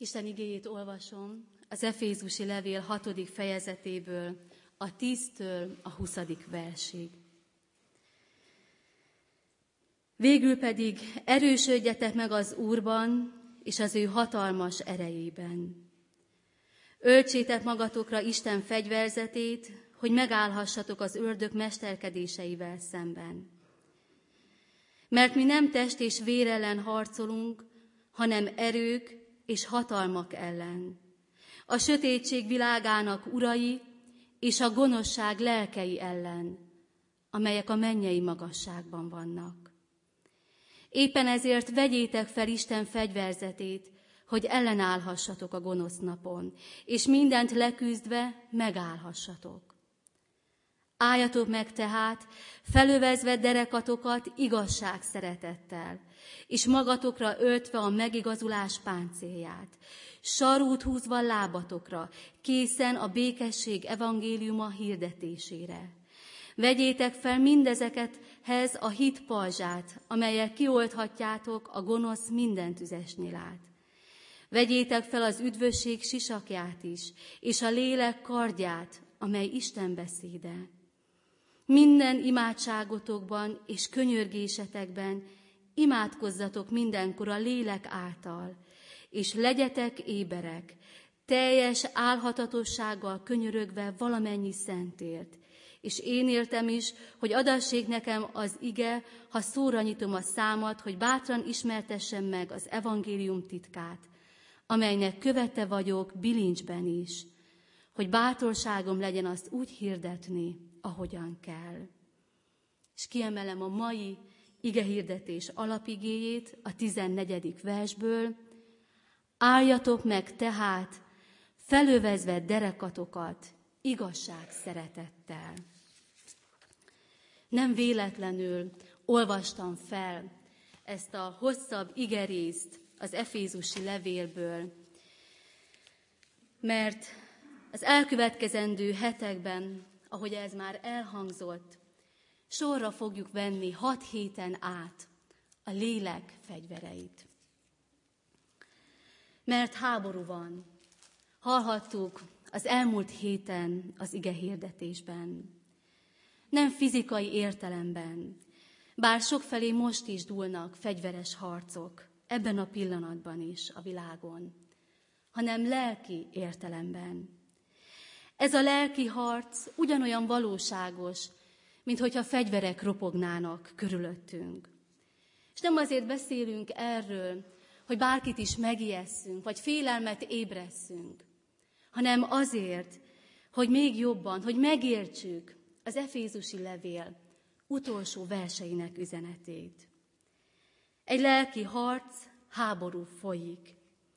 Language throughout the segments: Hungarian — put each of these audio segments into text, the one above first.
Isten igéjét olvasom az Efézusi levél 6. fejezetéből, a 10-től a 20. versig. Végül pedig erősödjetek meg az Úrban és az ő hatalmas erejében. Öltsétek magatokra Isten fegyverzetét, hogy megállhassatok az ördög mesterkedéseivel szemben. Mert mi nem test és vér ellen harcolunk, hanem erők és hatalmak ellen, a sötétség világának urai és a gonoszság lelkei ellen, amelyek a mennyei magasságban vannak. Éppen ezért vegyétek fel Isten fegyverzetét, hogy ellenállhassatok a gonosz napon, és mindent leküzdve megállhassatok. Álljatok meg tehát, felövezve derekatokat igazság szeretettel, és magatokra öltve a megigazulás páncélját, sarút húzva lábatokra, készen a békesség evangéliuma hirdetésére. Vegyétek fel mindezekethez a hit pajzsát, amellyel kiolthatjátok a gonosz minden tüzes nyilát. Vegyétek fel az üdvösség sisakját is, és a lélek kardját, amely Isten beszéde. Minden imádságotokban és könyörgésetekben imádkozzatok mindenkor a lélek által, és legyetek éberek, teljes álhatatossággal könyörögve valamennyi szentért. És én éltem is, hogy adassék nekem az ige, ha szóra nyitom a számat, hogy bátran ismertessem meg az evangélium titkát, amelynek követe vagyok bilincsben is, hogy bátorságom legyen azt úgy hirdetni, ahogyan kell. És kiemelem a mai igehirdetés alapigéjét a 14. versből. Álljatok meg tehát, felövezve derekatokat igazság szeretettel. Nem véletlenül olvastam fel ezt a hosszabb igerészt az Efézusi levélből, mert az elkövetkezendő hetekben, ahogy ez már elhangzott, sorra fogjuk venni 6 héten át a lélek fegyvereit. Mert háború van. Hallhattuk az elmúlt héten az igehirdetésben. Nem fizikai értelemben, bár sokfelé most is dúlnak fegyveres harcok, ebben a pillanatban is a világon, hanem lelki értelemben. Ez a lelki harc ugyanolyan valóságos, mint hogyha fegyverek ropognának körülöttünk. És nem azért beszélünk erről, hogy bárkit is megijesszünk, vagy félelmet ébresszünk, hanem azért, hogy még jobban, hogy megértsük az Efézusi levél utolsó verseinek üzenetét. Egy lelki harc, háború folyik.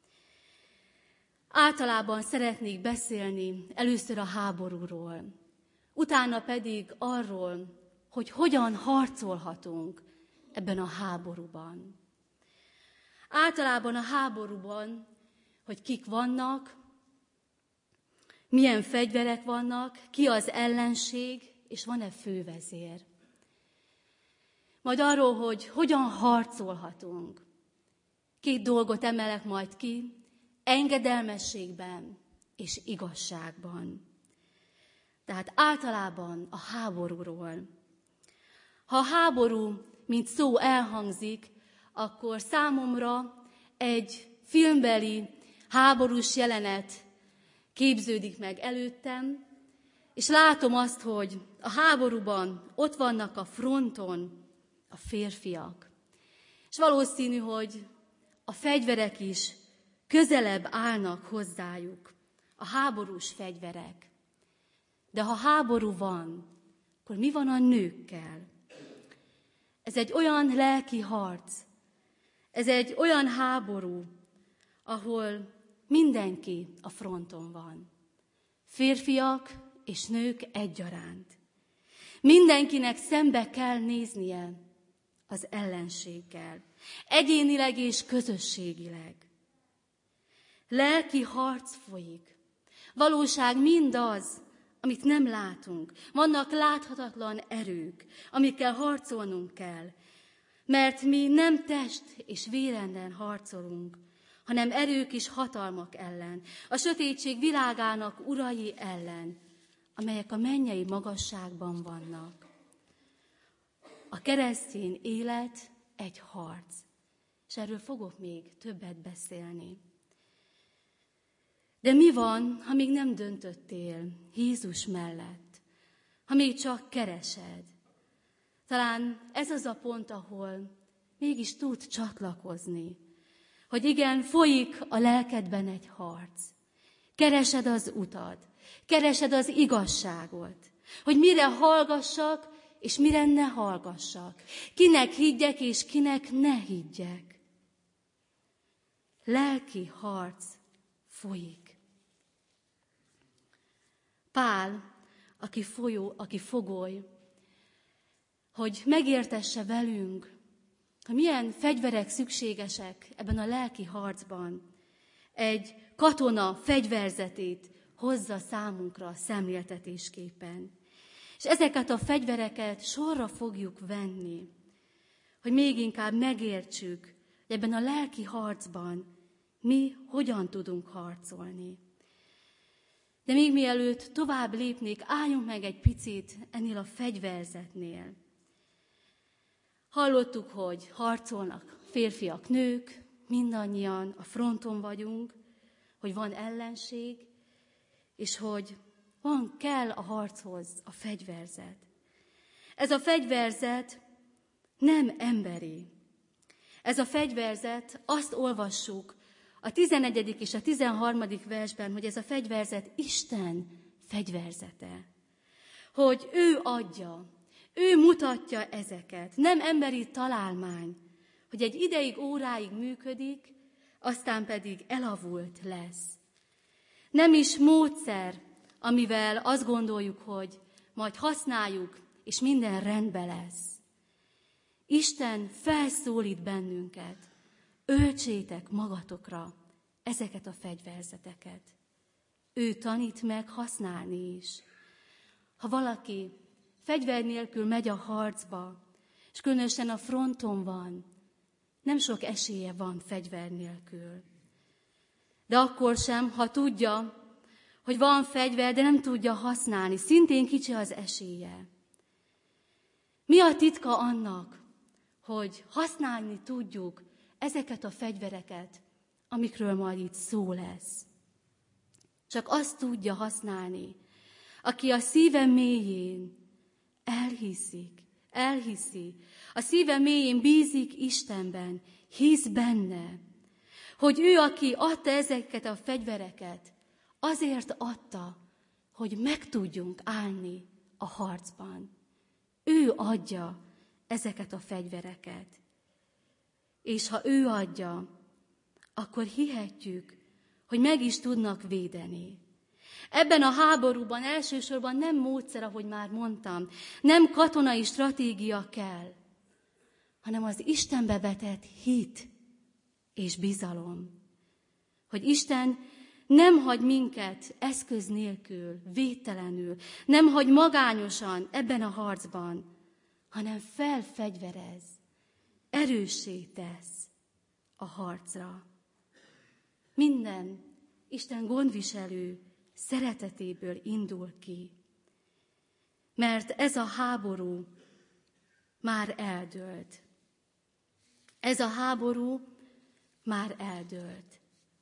Általában szeretnék beszélni először a háborúról, utána pedig arról, hogy hogyan harcolhatunk ebben a háborúban. Általában a háborúban, hogy kik vannak, milyen fegyverek vannak, ki az ellenség, és van-e fővezér. Majd arról, hogy hogyan harcolhatunk. 2 dolgot emelek majd ki, engedelmességben és igazságban. Tehát általában a háborúról. Ha a háború, mint szó elhangzik, akkor számomra egy filmbeli háborús jelenet képződik meg előttem, és látom azt, hogy a háborúban ott vannak a fronton a férfiak. És valószínű, hogy a fegyverek is közelebb állnak hozzájuk, a háborús fegyverek. De ha háború van, akkor mi van a nőkkel? Ez egy olyan lelki harc, ez egy olyan háború, ahol mindenki a fronton van. Férfiak és nők egyaránt. Mindenkinek szembe kell néznie az ellenséggel, egyénileg és közösségileg. Lelki harc folyik. Valóság mindaz, amit nem látunk. Vannak láthatatlan erők, amikkel harcolnunk kell, mert mi nem test és vérenden harcolunk, hanem erők és hatalmak ellen, a sötétség világának urai ellen, amelyek a mennyei magasságban vannak. A keresztény élet egy harc, és erről fogok még többet beszélni. De mi van, ha még nem döntöttél Jézus mellett, ha még csak keresed? Talán ez az a pont, ahol mégis tud csatlakozni, hogy igen, folyik a lelkedben egy harc. Keresed az utat, keresed az igazságot, hogy mire hallgassak, és mire ne hallgassak. Kinek higgyek, és kinek ne higgyek. Lelki harc folyik. Pál, aki fogoly, hogy megértesse velünk, hogy milyen fegyverek szükségesek ebben a lelki harcban, egy katona fegyverzetét hozza számunkra szemléltetésképpen. És ezeket a fegyvereket sorra fogjuk venni, hogy még inkább megértsük, hogy ebben a lelki harcban mi hogyan tudunk harcolni. De még mielőtt tovább lépnék, álljunk meg egy picit ennél a fegyverzetnél. Hallottuk, hogy harcolnak férfiak, nők, mindannyian a fronton vagyunk, hogy van ellenség, és hogy kell a harchoz a fegyverzet. Ez a fegyverzet nem emberi. Ez a fegyverzet, azt olvassuk a 11. és a 13. versben, hogy ez a fegyverzet Isten fegyverzete. Hogy ő adja, ő mutatja ezeket, nem emberi találmány, hogy egy ideig, óráig működik, aztán pedig elavult lesz. Nem is módszer, amivel azt gondoljuk, hogy majd használjuk, és minden rendben lesz. Isten felszólít bennünket, öltsétek magatokra ezeket a fegyverzeteket. Ő tanít meg használni is. Ha valaki fegyver nélkül megy a harcba, és különösen a fronton van, nem sok esélye van fegyver nélkül. De akkor sem, ha tudja, hogy van fegyver, de nem tudja használni, szintén kicsi az esélye. Mi a titka annak, hogy használni tudjuk ezeket a fegyvereket, amikről majd itt szó lesz? Csak azt tudja használni, aki a szíve mélyén elhiszi, a szíve mélyén bízik Istenben, hisz benne, hogy ő, aki adta ezeket a fegyvereket, azért adta, hogy meg tudjunk állni a harcban. Ő adja ezeket a fegyvereket. És ha ő adja, akkor hihetjük, hogy meg is tudnak védeni. Ebben a háborúban elsősorban nem módszer, ahogy már mondtam, nem katonai stratégia kell, hanem az Istenbe vetett hit és bizalom. Hogy Isten nem hagy minket eszköz nélkül, védtelenül, nem hagy magányosan ebben a harcban, hanem felfegyverez, erőssé tesz a harcra. Minden Isten gondviselő szeretetéből indul ki, mert ez a háború már eldőlt. Ez a háború már eldőlt.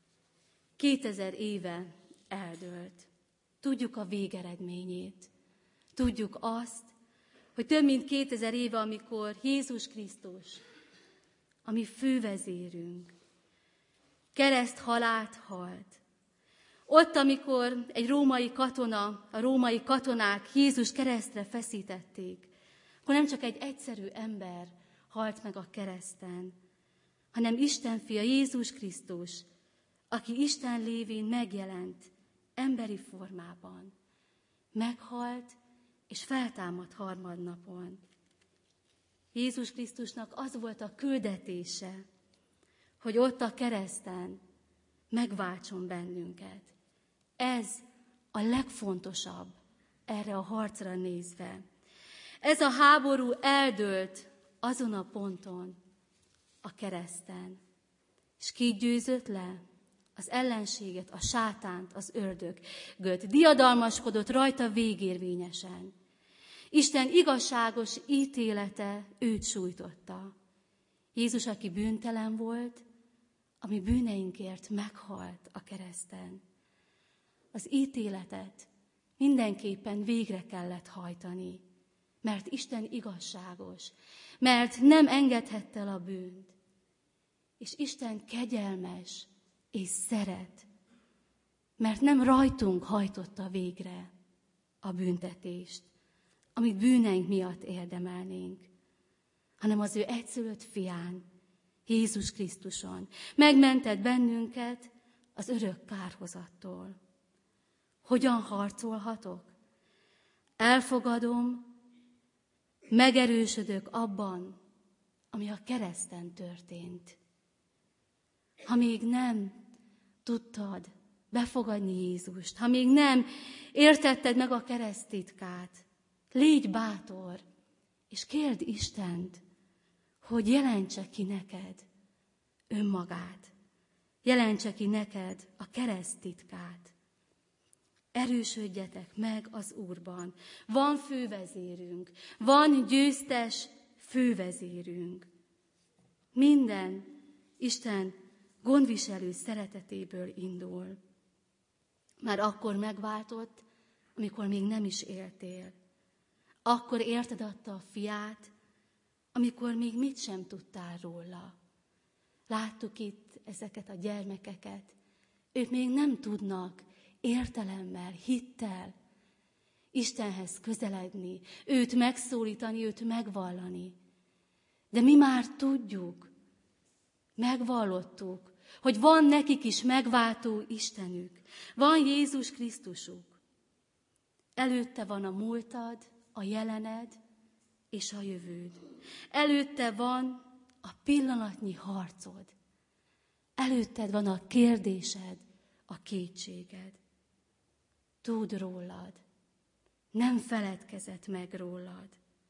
2000 éve eldőlt. Tudjuk a végeredményét. Tudjuk azt, hogy több mint 2000 éve, amikor Jézus Krisztus, a mi fővezérünk, kereszthalált halt. Ott, amikor egy római katona, a római katonák Jézus keresztre feszítették, akkor nem csak egy egyszerű ember halt meg a kereszten, hanem Isten fia Jézus Krisztus, aki Isten lévén megjelent emberi formában. Meghalt és feltámadt harmadnapon. Jézus Krisztusnak az volt a küldetése, hogy ott a kereszten megváltson bennünket. Ez a legfontosabb erre a harcra nézve. Ez a háború eldőlt azon a ponton, a kereszten. És ki győzött le? Az ellenséget, a sátánt, az ördögöt. Diadalmaskodott rajta végérvényesen. Isten igazságos ítélete őt sújtotta. Jézus, aki bűntelen volt, ami bűneinkért meghalt a kereszten. Az ítéletet mindenképpen végre kellett hajtani, mert Isten igazságos, mert nem engedhette el a bűnt. És Isten kegyelmes és szeret, mert nem rajtunk hajtotta végre a büntetést, amit bűneink miatt érdemelnénk, hanem az ő egyszülött fián, Jézus Krisztuson megmentett bennünket az örök kárhozattól. Hogyan harcolhatok? Elfogadom, megerősödök abban, ami a kereszten történt. Ha még nem tudtad befogadni Jézust, ha még nem értetted meg a kereszt titkát, légy bátor, és kérd Istent, hogy jelentse ki neked önmagát, jelentse ki neked a kereszt titkát. Erősödjetek meg az Úrban. Van fővezérünk, van győztes fővezérünk. Minden Isten gondviselő szeretetéből indul. Már akkor megváltott, amikor még nem is éltél. Akkor érted adta a fiát, amikor még mit sem tudtál róla. Láttuk itt ezeket a gyermekeket. Ők még nem tudnak értelemmel, hittel Istenhez közeledni, őt megszólítani, őt megvallani. De mi már tudjuk, megvallottuk, hogy van nekik is megváltó Istenük. Van Jézus Krisztusuk. Előtte van a múltad, a jelened és a jövőd. Előtte van a pillanatnyi harcod. Előtted van a kérdésed, a kétséged. Tud rólad. Nem feledkezett meg rólad.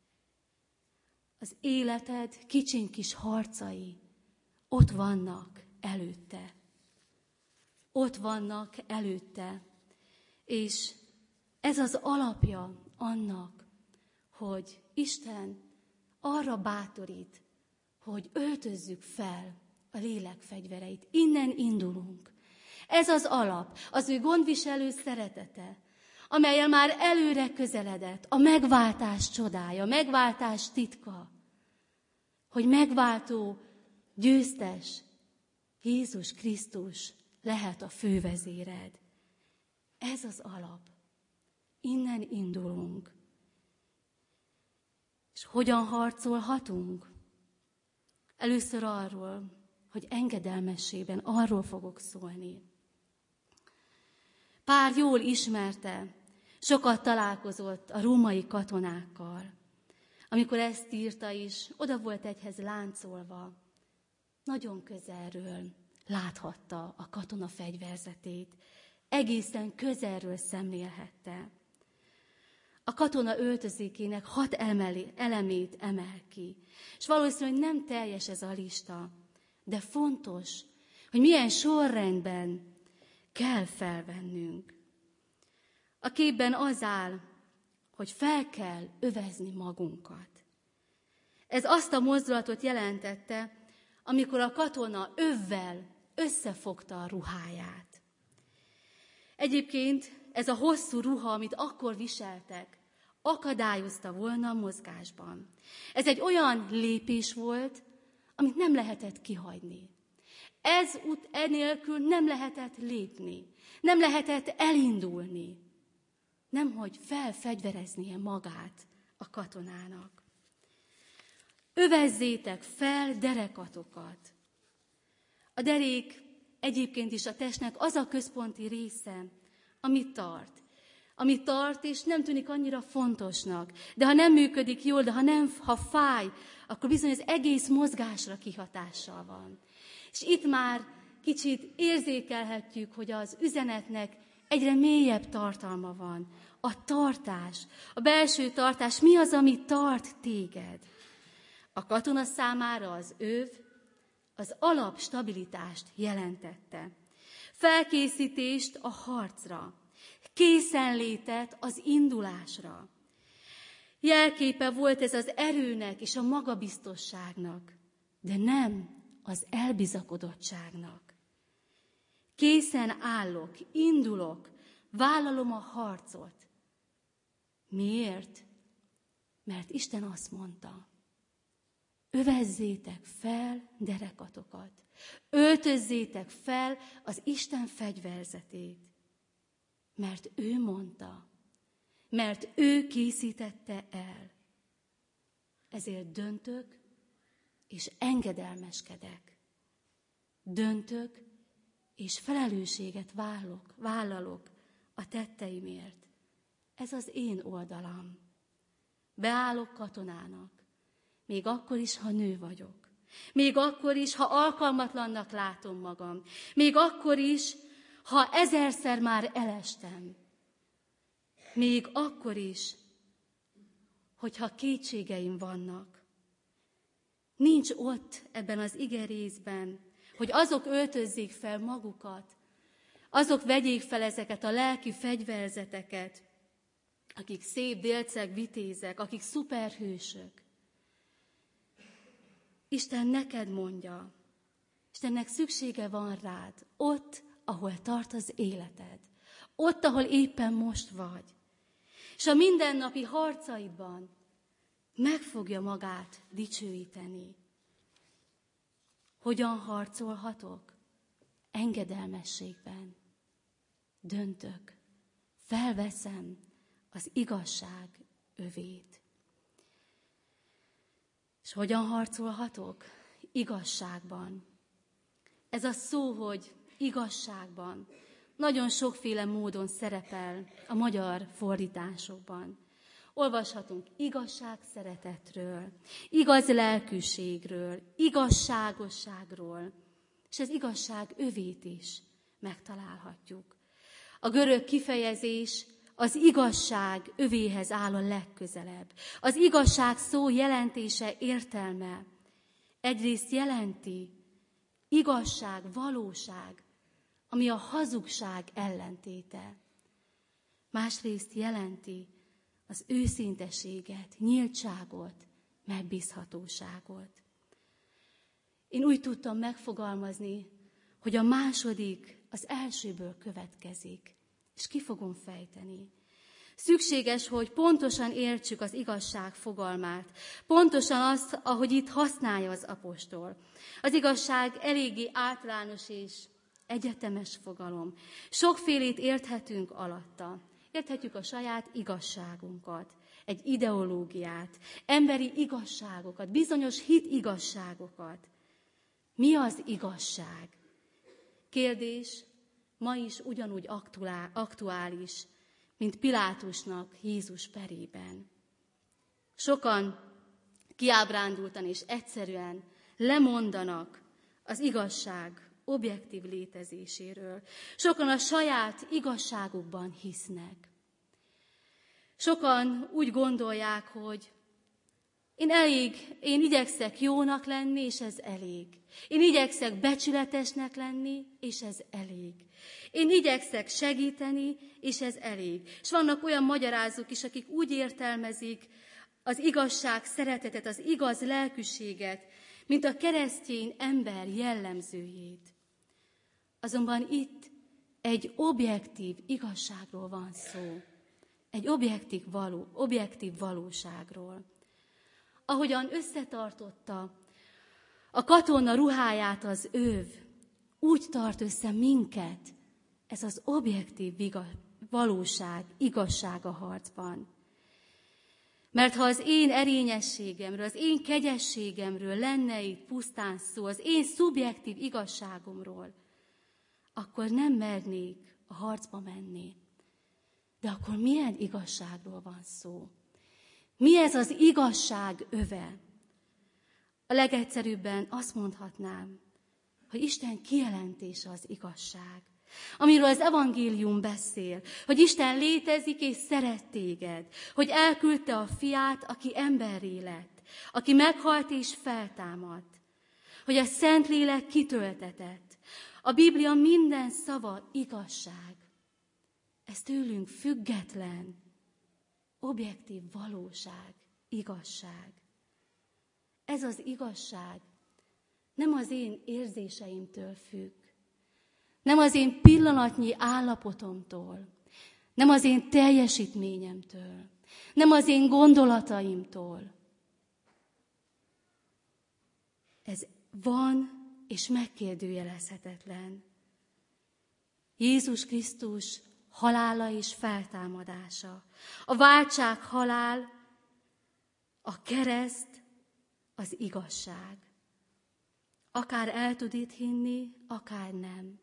Az életed kicsiny kis harcai ott vannak előtte. Ott vannak előtte. És ez az alapja annak, hogy Isten arra bátorít, hogy öltözzük fel a lélek fegyvereit. Innen indulunk. Ez az alap, az ő gondviselő szeretete, amellyel már előre közeledett a megváltás csodája, megváltás titka, hogy megváltó, győztes Jézus Krisztus lehet a fővezéred. Ez az alap. Innen indulunk. És hogyan harcolhatunk? Először arról, hogy engedelmességben arról fogok szólni. Pál jól ismerte, sokat találkozott a római katonákkal. Amikor ezt írta is, oda volt egyhez láncolva. Nagyon közelről láthatta a katona fegyverzetét. Egészen közelről szemlélhette. A katona öltözékének 6 elemét emel ki. És valószínűleg nem teljes ez a lista, de fontos, hogy milyen sorrendben kell felvennünk. A képben az áll, hogy fel kell övezni magunkat. Ez azt a mozdulatot jelentette, amikor a katona övvel összefogta a ruháját. Egyébként ez a hosszú ruha, amit akkor viseltek, akadályozta volna a mozgásban. Ez egy olyan lépés volt, amit nem lehetett kihagyni. Enélkül nem lehetett lépni, nem lehetett elindulni. Nemhogy felfegyvereznie magát a katonának. Övezzétek fel derekatokat. A derék egyébként is a testnek az a központi része, amit tart, és nem tűnik annyira fontosnak. De ha nem működik jól, ha fáj, akkor bizony az egész mozgásra kihatással van. És itt már kicsit érzékelhetjük, hogy az üzenetnek egyre mélyebb tartalma van. A tartás, a belső tartás, mi az, ami tart téged? A katona számára az öv, az alapstabilitást jelentette. Felkészítést a harcra, készenlétet az indulásra. Jelképe volt ez az erőnek és a magabiztosságnak, de nem az elbizakodottságnak. Készen állok, indulok, vállalom a harcot. Miért? Mert Isten azt mondta, övezzétek fel derekatokat, öltözzétek fel az Isten fegyverzetét, mert ő mondta, mert ő készítette el. Ezért döntök és engedelmeskedek. Döntök és felelősséget vállalok a tetteimért. Ez az én oldalam. Beállok katonának, még akkor is, ha nő vagyok. Még akkor is, ha alkalmatlannak látom magam. Még akkor is, ha 1000-szer már elestem. Még akkor is, hogyha kétségeim vannak. Nincs ott ebben az igerészben, hogy azok öltözzék fel magukat, azok vegyék fel ezeket a lelki fegyverzeteket, akik szép délceg vitézek, akik szuperhősök. Isten neked mondja, Istennek szüksége van rád, ott, ahol tart az életed, ott, ahol éppen most vagy. És a mindennapi harcaidban meg fogja magát dicsőíteni. Hogyan harcolhatok? Engedelmességben. Döntök, felveszem az igazság övét. És hogyan harcolhatok? Igazságban. Ez a szó, hogy igazságban, nagyon sokféle módon szerepel a magyar fordításokban. Olvashatunk igazság szeretetről, igaz lelkűségről, igazságosságról, és az igazság övét is megtalálhatjuk. A görög kifejezés az igazság övéhez áll a legközelebb. Az igazság szó jelentése, értelme egyrészt jelenti igazság, valóság, ami a hazugság ellentéte. Másrészt jelenti az őszinteséget, nyíltságot, megbízhatóságot. Én úgy tudtam megfogalmazni, hogy a második az elsőből következik, és ki fogom fejteni. Szükséges, hogy pontosan értsük az igazság fogalmát, pontosan azt, ahogy itt használja az apostol. Az igazság eléggé általános és egyetemes fogalom. Sokfélét érthetünk alatta. Érthetjük a saját igazságunkat, egy ideológiát, emberi igazságokat, bizonyos hit igazságokat. Mi az igazság? Kérdés ma is ugyanúgy aktuális, mint Pilátusnak Jézus perében. Sokan kiábrándultan és egyszerűen lemondanak az igazság objektív létezéséről. Sokan a saját igazságukban hisznek. Sokan úgy gondolják, hogy én igyekszek jónak lenni, és ez elég. Én igyekszek becsületesnek lenni, és ez elég. Én igyekszek segíteni, és ez elég. És vannak olyan magyarázók is, akik úgy értelmezik az igazság szeretetet, az igaz lelkűséget, mint a keresztény ember jellemzőjét. Azonban itt egy objektív igazságról van szó. Egy objektív valóságról. Ahogyan összetartotta a katona ruháját az öv, úgy tart össze minket ez az objektív valóság, igazság a harcban. Mert ha az én erényességemről, az én kegyességemről lenne itt pusztán szó, az én szubjektív igazságomról, akkor nem mernék a harcba menni. De akkor milyen igazságról van szó? Mi ez az igazság öve? A legegyszerűbben azt mondhatnám, hogy Isten kijelentése az igazság. Amiről az evangélium beszél, hogy Isten létezik és szeret téged, hogy elküldte a fiát, aki emberré lett, aki meghalt és feltámadt, hogy a Szentlélek kitöltetett. A Biblia minden szava igazság. Ez tőlünk független, objektív valóság, igazság. Ez az igazság nem az én érzéseimtől függ, nem az én pillanatnyi állapotomtól, nem az én teljesítményemtől, nem az én gondolataimtól. Ez van és megkérdőjelezhetetlen. Jézus Krisztus halála és feltámadása, a váltság halál, a kereszt, az igazság. Akár el tud itt hinni, akár nem.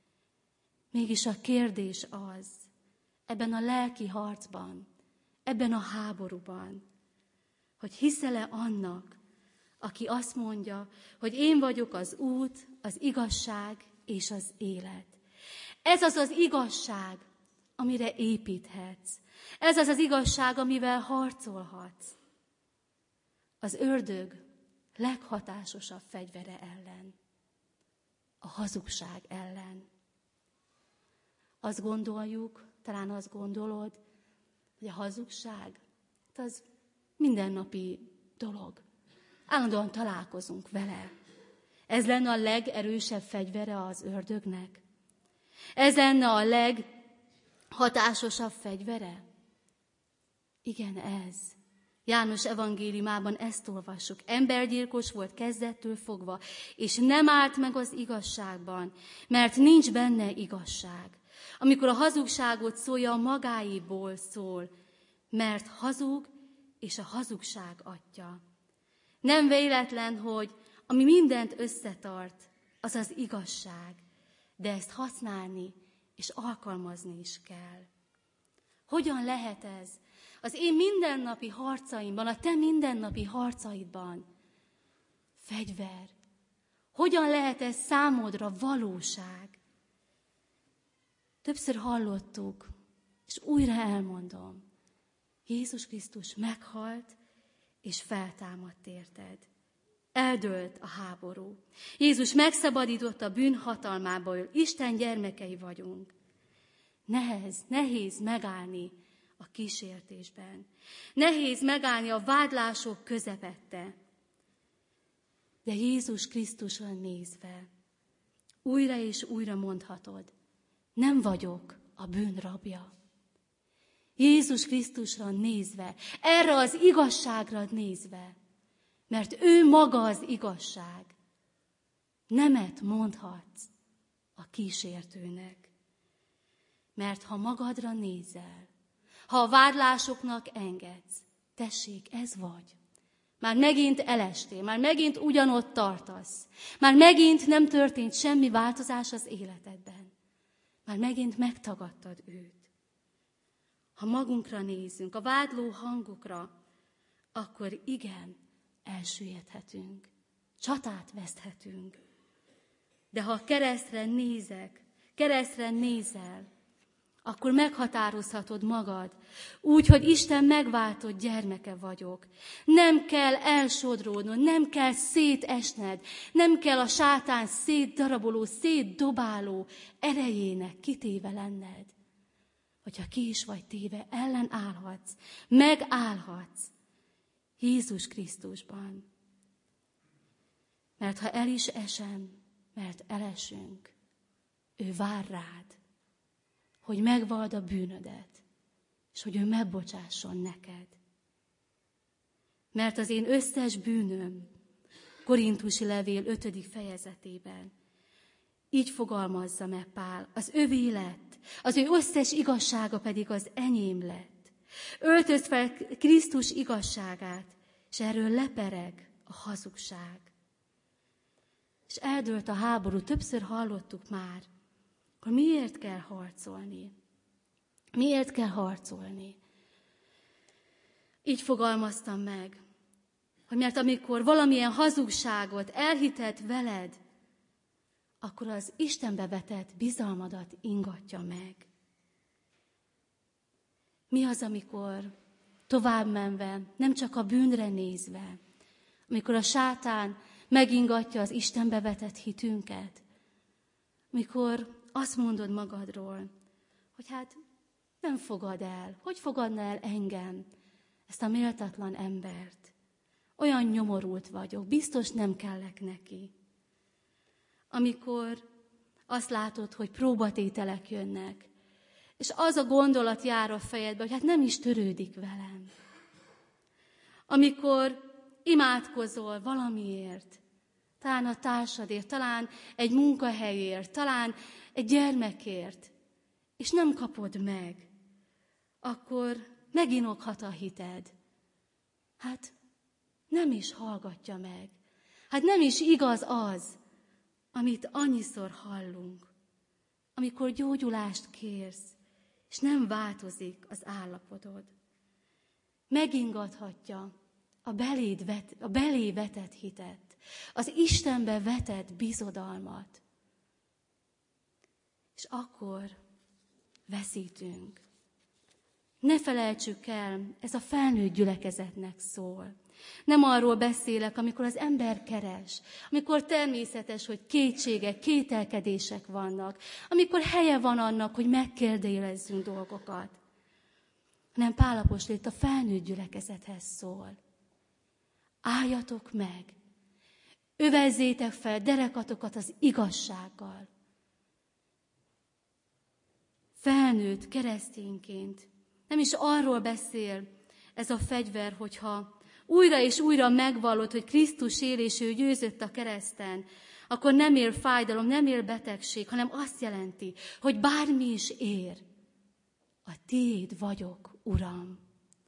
Mégis a kérdés az, ebben a lelki harcban, ebben a háborúban, hogy hiszel-e annak, aki azt mondja, hogy én vagyok az út, az igazság és az élet. Ez az az igazság, amire építhetsz. Ez az az igazság, amivel harcolhatsz. Az ördög leghatásosabb fegyvere ellen. A hazugság ellen. Azt gondoljuk, talán azt gondolod, hogy a hazugság, az mindennapi dolog. Állandóan találkozunk vele. Ez lenne a legerősebb fegyvere az ördögnek? Ez lenne a leghatásosabb fegyvere? Igen, ez. János evangéliumában ezt olvassuk. Embergyilkos volt kezdettől fogva, és nem állt meg az igazságban, mert nincs benne igazság. Amikor a hazugságot szólja, a magáiból szól, mert hazug és a hazugság atya. Nem véletlen, hogy ami mindent összetart, az az igazság, de ezt használni és alkalmazni is kell. Hogyan lehet ez az én mindennapi harcaimban, a te mindennapi harcaidban fegyver? Hogyan lehet ez számodra valóság? Többször hallottuk, és újra elmondom. Jézus Krisztus meghalt, és feltámadt érted. Eldőlt a háború. Jézus megszabadított a bűn hatalmából. Isten gyermekei vagyunk. Nehéz megállni a kísértésben. Nehéz megállni a vádlások közepette. De Jézus Krisztusra nézve újra és újra mondhatod, nem vagyok a bűn rabja. Jézus Krisztusra nézve, erre az igazságra nézve, mert ő maga az igazság, nemet mondhatsz a kísértőnek. Mert ha magadra nézel, ha a vádlásoknak engedsz, tessék, ez vagy. Már megint elestél, már megint ugyanott tartasz, már megint nem történt semmi változás az életedben, már megint megtagadtad őt. Ha magunkra nézünk, a vádló hangokra, akkor igen, elsüllyedhetünk, csatát veszthetünk. De ha keresztre nézel, akkor meghatározhatod magad, úgy, hogy Isten megváltott gyermeke vagyok. Nem kell elsodródnod, nem kell szétesned, nem kell a sátán szétdaraboló, szétdobáló erejének kitéve lenned. Hogyha ki is vagy téve, ellenállhatsz, megállhatsz Jézus Krisztusban. Mert ha el is esem, mert elesünk, ő vár rád, hogy megvald a bűnödet, és hogy ő megbocsásson neked. Mert az én összes bűnöm, Korintusi levél 5. fejezetében, így fogalmazza meg Pál, az övé lett, az ő összes igazsága pedig az enyém lett. Öltöz fel Krisztus igazságát, és erről lepereg a hazugság. És eldőlt a háború, többször hallottuk már, akkor miért kell harcolni? Miért kell harcolni? Így fogalmaztam meg, hogy mert amikor valamilyen hazugságot elhited veled, akkor az Istenbe vetett bizalmadat ingatja meg. Mi az, amikor tovább menve, nem csak a bűnre nézve, amikor a sátán megingatja az Istenbe vetett hitünket. Mikor azt mondod magadról, hogy hát nem fogad el, hogy fogadna el engem, ezt a méltatlan embert. Olyan nyomorult vagyok, biztos nem kellek neki. Amikor azt látod, hogy próbatételek jönnek, és az a gondolat jár a fejedbe, hogy hát nem is törődik velem. Amikor imádkozol valamiért, talán a társadért, talán egy munkahelyért, talán egy gyermekért, és nem kapod meg, akkor meginokhat a hited. Hát nem is hallgatja meg. Hát nem is igaz az, amit annyiszor hallunk, amikor gyógyulást kérsz, és nem változik az állapotod. Megingathatja a belé vetett hitet, az Istenbe vetett bizodalmat. És akkor veszítünk. Ne felejtsük el, ez a felnőtt gyülekezetnek szól. Nem arról beszélek, amikor az ember keres, amikor természetes, hogy kétségek, kételkedések vannak, amikor helye van annak, hogy megkérdőjelezzünk dolgokat. Hanem Pál apostol itt a felnőtt gyülekezethez szól. Álljatok meg, övezzétek fel derekatokat az igazsággal. Felnőtt keresztényként nem is arról beszél ez a fegyver, hogyha újra és újra megvallod, hogy Krisztus él és ő győzött a kereszten, akkor nem ér fájdalom, nem ér betegség, hanem azt jelenti, hogy bármi is ér, a tiéd vagyok, Uram.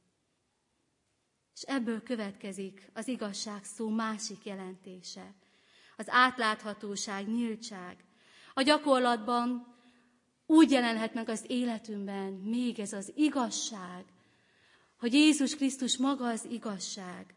És ebből következik az igazság szó másik jelentése. Az átláthatóság, nyíltság. A gyakorlatban úgy jelenhet meg az életünkben még ez az igazság, hogy Jézus Krisztus maga az igazság,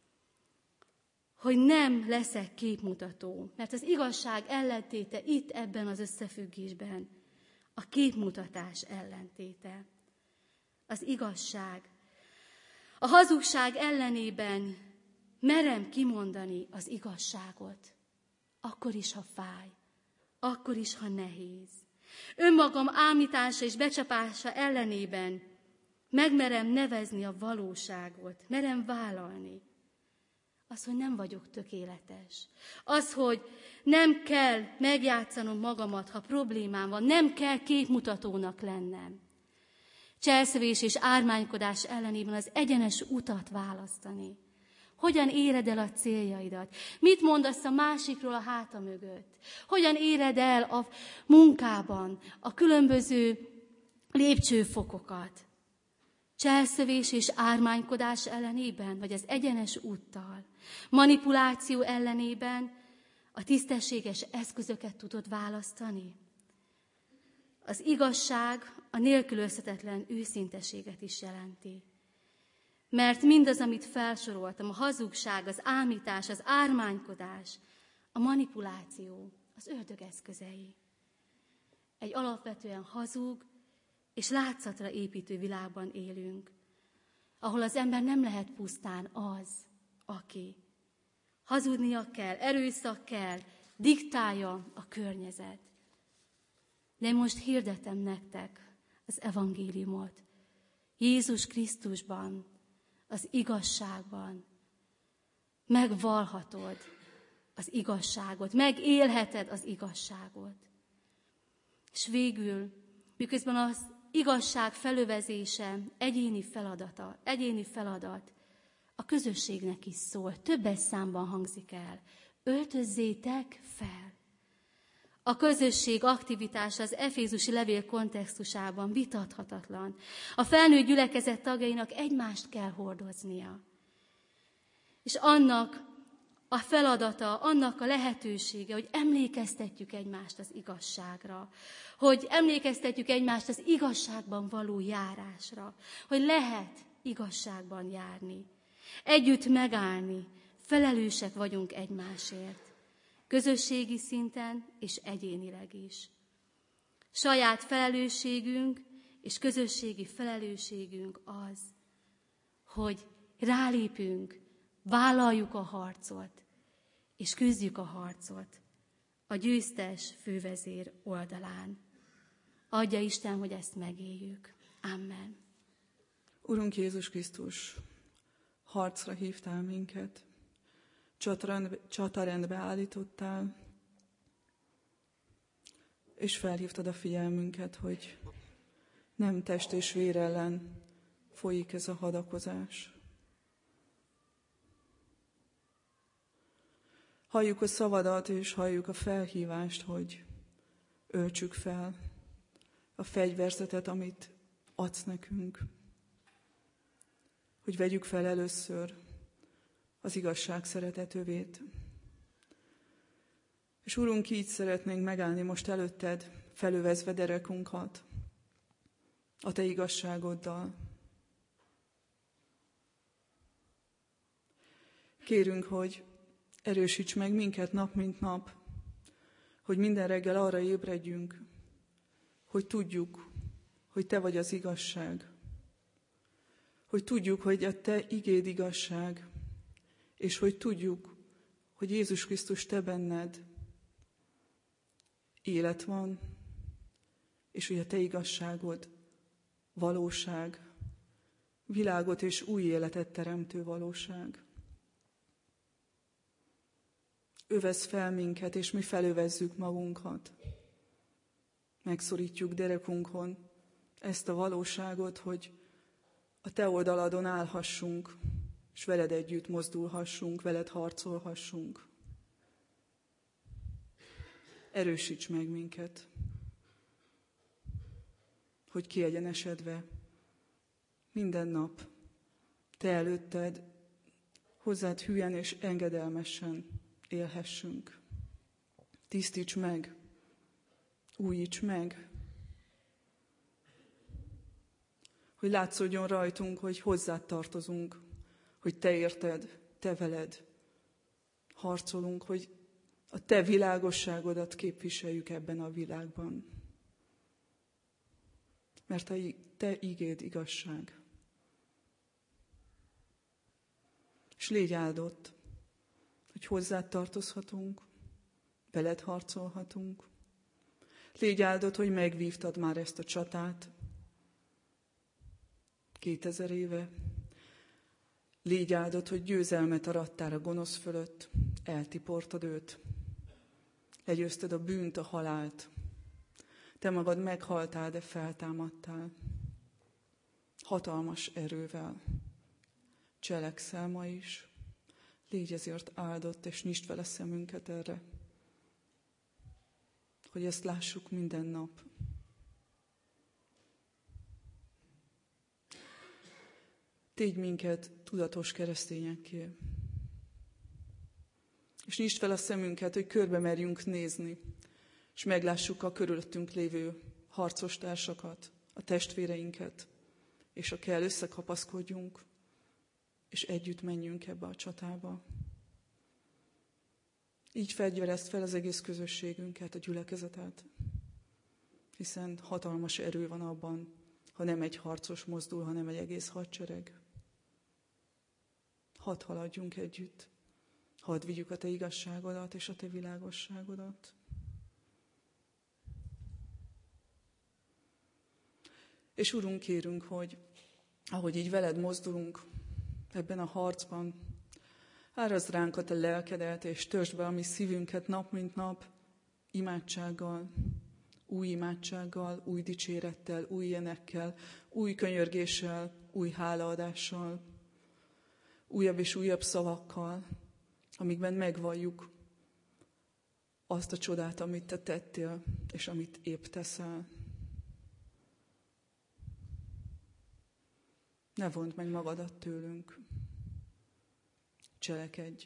hogy nem leszek képmutató, mert az igazság ellentéte itt ebben az összefüggésben a képmutatás ellentéte. Az igazság. A hazugság ellenében merem kimondani az igazságot, akkor is, ha fáj, akkor is, ha nehéz. Önmagam ámítása és becsapása ellenében megmerem nevezni a valóságot, merem vállalni. Az, hogy nem vagyok tökéletes. Az, hogy nem kell megjátszanom magamat, ha problémám van, nem kell képmutatónak lennem. Cselszövés és ármánykodás ellenében az egyenes utat választani. Hogyan éred el a céljaidat? Mit mondasz a másikról a háta mögött? Hogyan éred el a munkában a különböző lépcsőfokokat? Cselszövés és ármánykodás ellenében, vagy az egyenes úttal? Manipuláció ellenében a tisztességes eszközöket tudod választani? Az igazság a nélkülözhetetlen őszinteséget is jelenti. Mert mindaz, amit felsoroltam, a hazugság, az ámítás, az ármánykodás, a manipuláció, az ördög eszközei. Egy alapvetően hazug és látszatra építő világban élünk, ahol az ember nem lehet pusztán az, aki. Hazudnia kell, erőszak kell, diktálja a környezet. De most hirdetem nektek az evangéliumot. Jézus Krisztusban, az igazságban megvallhatod az igazságot, megélheted az igazságot. És végül, miközben az igazság felövezése egyéni feladat, a közösségnek is szól, többes számban hangzik el. Öltözzétek fel! A közösség aktivitása az efézusi levél kontextusában vitathatatlan. A felnőtt gyülekezet tagjainak egymást kell hordoznia. És annak a feladata, annak a lehetősége, hogy emlékeztetjük egymást az igazságra, hogy emlékeztetjük egymást az igazságban való járásra, hogy lehet igazságban járni, együtt megállni, felelősek vagyunk egymásért. Közösségi szinten és egyénileg is. Saját felelősségünk és közösségi felelősségünk az, hogy rálépünk, vállaljuk a harcot, és küzdjük a harcot a győztes fővezér oldalán. Adja Isten, hogy ezt megéljük. Amen. Urunk Jézus Krisztus, harcra hívtál minket, csatarendbe állítottál, és felhívtad a figyelmünket, hogy nem test és vér ellen folyik ez a hadakozás. Halljuk a szavadat, és halljuk a felhívást, hogy öltsük fel a fegyverzetet, amit adsz nekünk. Hogy vegyük fel először az igazság szeretetövét. És Urunk, így szeretnénk megállni most előtted, felövezve derekunkat a Te igazságoddal. Kérünk, hogy erősíts meg minket nap mint nap, hogy minden reggel arra ébredjünk, hogy tudjuk, hogy Te vagy az igazság. Hogy tudjuk, hogy a Te igéd igazság, és hogy tudjuk, hogy Jézus Krisztus Te benned élet van, és hogy a Te igazságod valóság, világot és új életet teremtő valóság. Övezz fel minket, és mi felövezzük magunkat. Megszorítjuk derekunkon ezt a valóságot, hogy a Te oldaladon állhassunk, és veled együtt mozdulhassunk, veled harcolhassunk. Erősíts meg minket, hogy kiegyenesedve minden nap Te előtted hozzád hülyen és engedelmesen élhessünk. Tisztíts meg, újíts meg, hogy látszódjon rajtunk, hogy hozzád tartozunk, hogy Te érted, Te veled harcolunk, hogy a Te világosságodat képviseljük ebben a világban. Mert a Te igéd igazság. És légy áldott, hogy hozzád tartozhatunk, veled harcolhatunk. Légy áldott, hogy megvívtad már ezt a csatát 2000 éve. Légy áldott, hogy győzelmet arattál a gonosz fölött, eltiportad őt. Legyőzted a bűnt, a halált. Te magad meghaltál, de feltámadtál. Hatalmas erővel cselekszel ma is. Légy ezért áldott, és nyisd fel a szemünket erre, hogy ezt lássuk minden nap. Tégy minket tudatos keresztényekké. És nyisd fel a szemünket, hogy körbe merjünk nézni, és meglássuk a körülöttünk lévő harcos társakat, a testvéreinket, és ha kell, összekapaszkodjunk, és együtt menjünk ebbe a csatába. Így fegyverezd fel az egész közösségünket, a gyülekezetet, hiszen hatalmas erő van abban, ha nem egy harcos mozdul, hanem egy egész hadsereg. Hadd haladjunk együtt, hadd vigyük a Te igazságodat és a Te világosságodat. És Urunk, kérünk, hogy ahogy így veled mozdulunk ebben a harcban, árazd ránk a Te lelkedet, és törtsd be a mi szívünket nap mint nap imádsággal, új dicsérettel, új énekkel, új könyörgéssel, új hálaadással, újabb és újabb szavakkal, amikben megvalljuk azt a csodát, amit Te tettél, és amit épp teszel. Ne vondd meg magadat tőlünk. Cselekedj.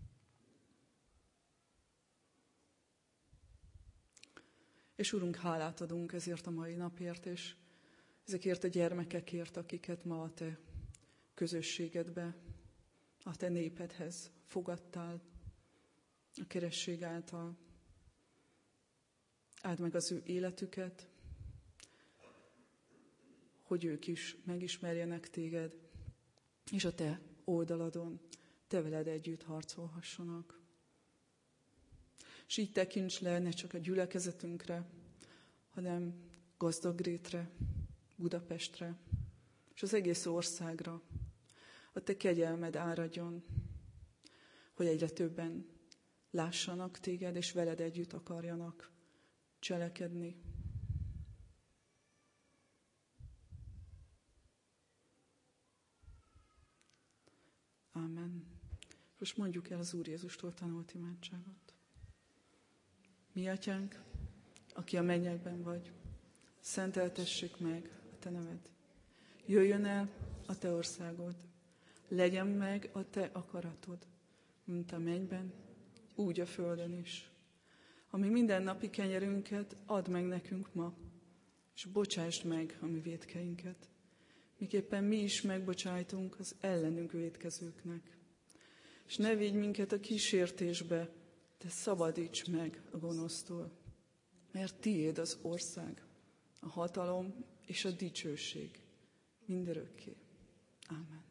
És Urunk, hálát adunk ezért a mai napért, és ezekért a gyermekekért, akiket ma a Te közösségedbe, a Te népedhez fogadtál a keresztség által. Áld meg az ő életüket, hogy ők is megismerjenek Téged, és a Te oldaladon Te veled együtt harcolhassanak. és így tekints le ne csak a gyülekezetünkre, hanem Gazdagrétre, Budapestre, és az egész országra. A te kegyelmed áradjon, hogy egyre többen lássanak téged, és veled együtt akarjanak cselekedni. Ámen. Most mondjuk el az Úr Jézustól tanult imádságot. Mi atyánk, aki a mennyekben vagy, szenteltessük meg a te neved. Jöjjön el a te országod, legyen meg a te akaratod, mint a mennyben, úgy a földön is. Ami mindennapi kenyerünket add meg nekünk ma, és bocsásd meg a mi vétkeinket, miképpen mi is megbocsájtunk az ellenünk vétkezőknek. És ne vigy minket a kísértésbe, de szabadíts meg a gonosztól, mert tiéd az ország, a hatalom és a dicsőség mindörökké. Ámen.